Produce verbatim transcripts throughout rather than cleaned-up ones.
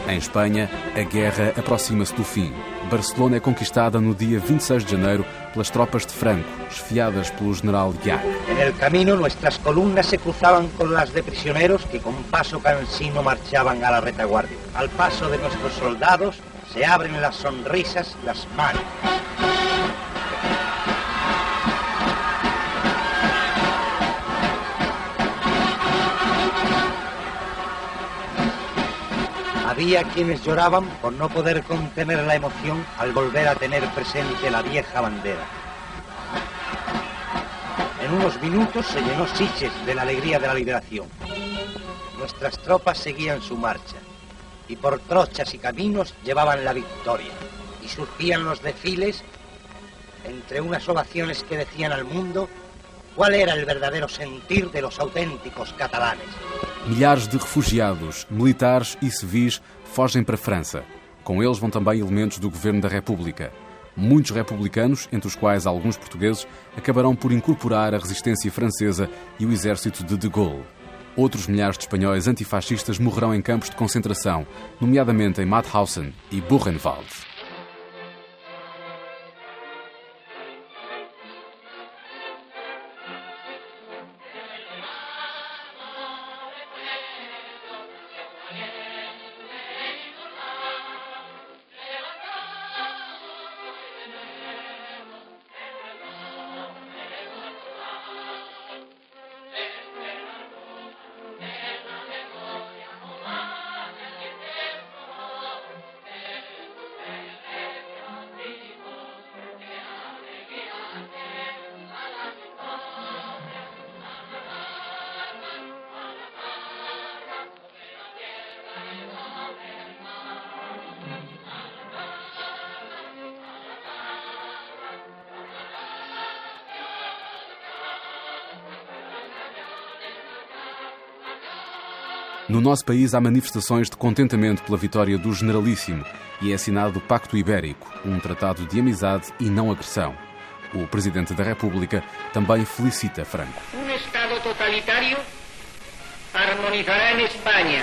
Em Espanha, a guerra aproxima-se do fim. Barcelona é conquistada no dia vinte e seis de janeiro pelas tropas de Franco, esfiadas pelo general Llach. En el camino, nuestras columnas se cruzaban con las de prisioneros que con paso cansino marchaban a la retaguardia. Al paso de nuestros soldados se abren las sonrisas, las manos. Había quienes lloraban por no poder contener la emoción al volver a tener presente la vieja bandera. En unos minutos se llenó Sitges de la alegría de la liberación. Nuestras tropas seguían su marcha y por trochas y caminos llevaban la victoria. Y surgían los desfiles entre unas ovaciones que decían al mundo cuál era el verdadero sentir de los auténticos catalanes. Milhares de refugiados, militares e civis fogem para a França. Com eles vão também elementos do governo da República. Muitos republicanos, entre os quais alguns portugueses, acabarão por incorporar a resistência francesa e o exército de De Gaulle. Outros milhares de espanhóis antifascistas morrerão em campos de concentração, nomeadamente em Mauthausen e Buchenwald. No nosso país há manifestações de contentamento pela vitória do Generalíssimo e é assinado o Pacto Ibérico, um tratado de amizade e não agressão. O Presidente da República também felicita Franco. Um Estado totalitário harmonizará em Espanha.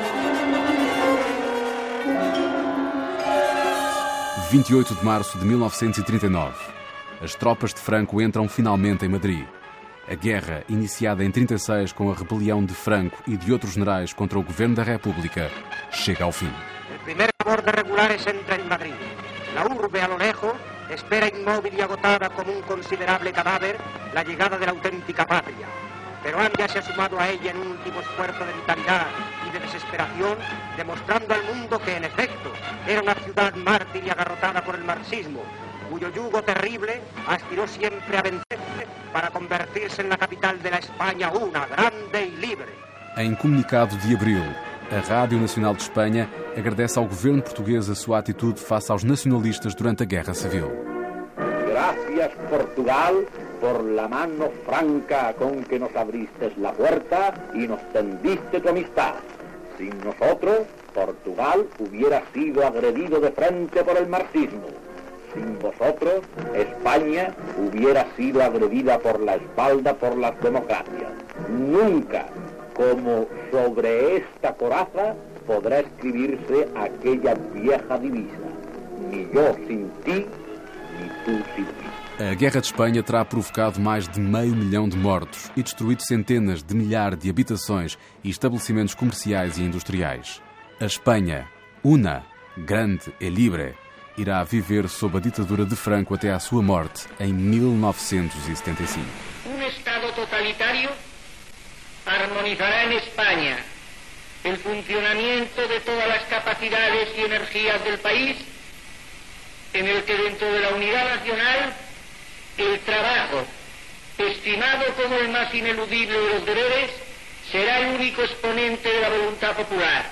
vinte e oito de março de mil novecentos e trinta e nove. As tropas de Franco entram finalmente em Madrid. A guerra, iniciada em trinta e seis com a rebelião de Franco e de outros generais contra o governo da República, chega ao fim. O primeiro cor de regulares entra em Madrid. La urbe a lo lejos espera inmóvil y agotada como un considerable cadáver la llegada de la auténtica patria. Pero Anja se ha sumado a ella en un último esfuerzo de vitalidad y de desesperación, demostrando al mundo que, en efecto, era una ciudad mártir y agarrotada por el marxismo, cuyo yugo terrible aspiró siempre a vencerse para convertirse en la capital de la España una, grande y libre. Em comunicado de abril, a Rádio Nacional de Espanha agradece ao governo português a sua atitude face aos nacionalistas durante a Guerra Civil. Gracias, Portugal, por la mano franca con que nos abriste la puerta y nos tendiste tu amistad. Sin nosotros, Portugal hubiera sido agredido de frente por el marxismo. Sin vosotros, España hubiera sido agredida por la espalda por las democracias. Nunca, como sobre esta coraza, podrá escribirse aquella vieja divisa. Ni yo sin ti, ni tú sin mí. A Guerra de Espanha terá provocado mais de meio milhão de mortos e destruído centenas de milhares de habitações e estabelecimentos comerciais e industriais. A Espanha, una, grande e livre, irá viver sob a ditadura de Franco até à sua morte em mil novecentos e setenta e cinco. Um Estado totalitário armonizará em Espanha o funcionamento de todas as capacidades e energias do país, en el que dentro de la unidad nacional el trabajo, estimado como el más ineludible de los deberes, será el único exponente de la voluntad popular.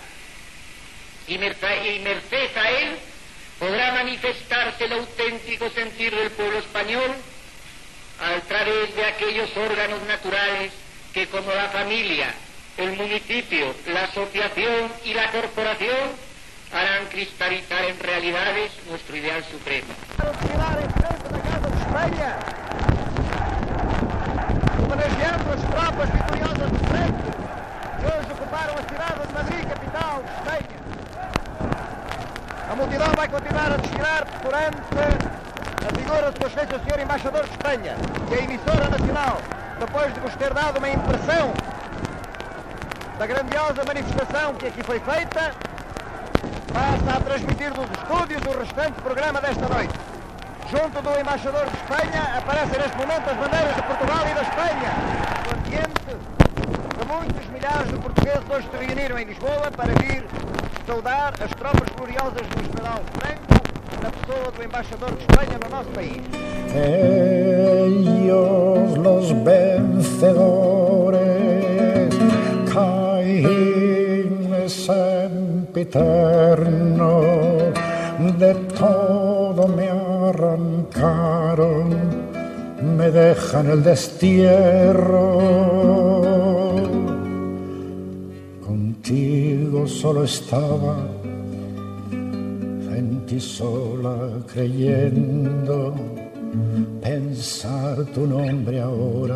Y merced a él podrá manifestarse el auténtico sentir del pueblo español a través de aquellos órganos naturales que, como la familia, el municipio, la asociación y la corporación, harán cristalizar en realidades nuestro ideal supremo. Espanha, homenageando as tropas vitoriosas de Franco, que hoje ocuparam a cidade de Madrid, capital de Espanha. multidão vai continuar a desfilar perante a figura do seu excelência senhor Embaixador de Espanha, e a emissora nacional, depois de vos ter dado uma impressão da grandiosa manifestação que aqui foi feita, passa a transmitir dos estúdios o restante programa desta noite. Junto do Embaixador de Espanha aparecem neste momento as bandeiras de Portugal e da Espanha, no ambiente de muitos milhares de portugueses hoje se reuniram em Lisboa para vir saudar as tropas gloriosas do general Franco, na pessoa do Embaixador de Espanha no nosso país. Ellos, los vencedores, Caín, sempiterno, de todo me arrancaron, me dejan el destierro. Contigo solo estaba, en ti sola creyendo, pensar tu nombre ahora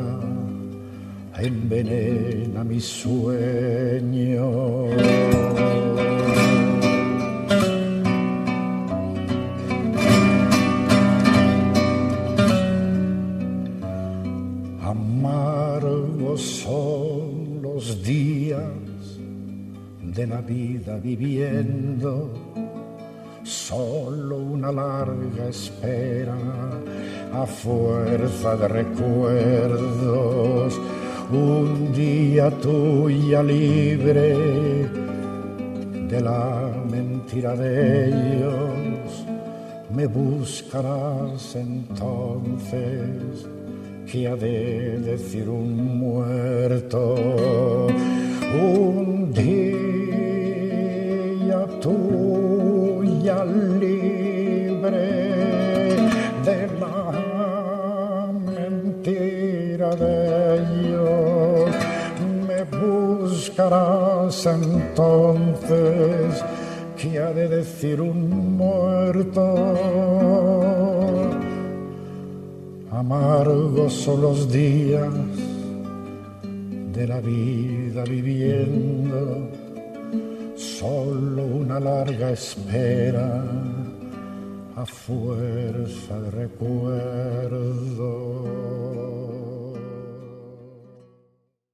envenena mi sueño. Amargos son los días de la vida viviendo, solo una larga espera a fuerza de recuerdos. Un día tuya libre de la mentira de ellos, me buscarás entonces. ¿Qué ha de decir un muerto? Un día tuya libre de la mentira de ellos, me buscarás entonces. ¿Qué ha de decir un muerto? Amargos son los días de la vida viviendo, solo una larga espera a fuerza de recuerdo.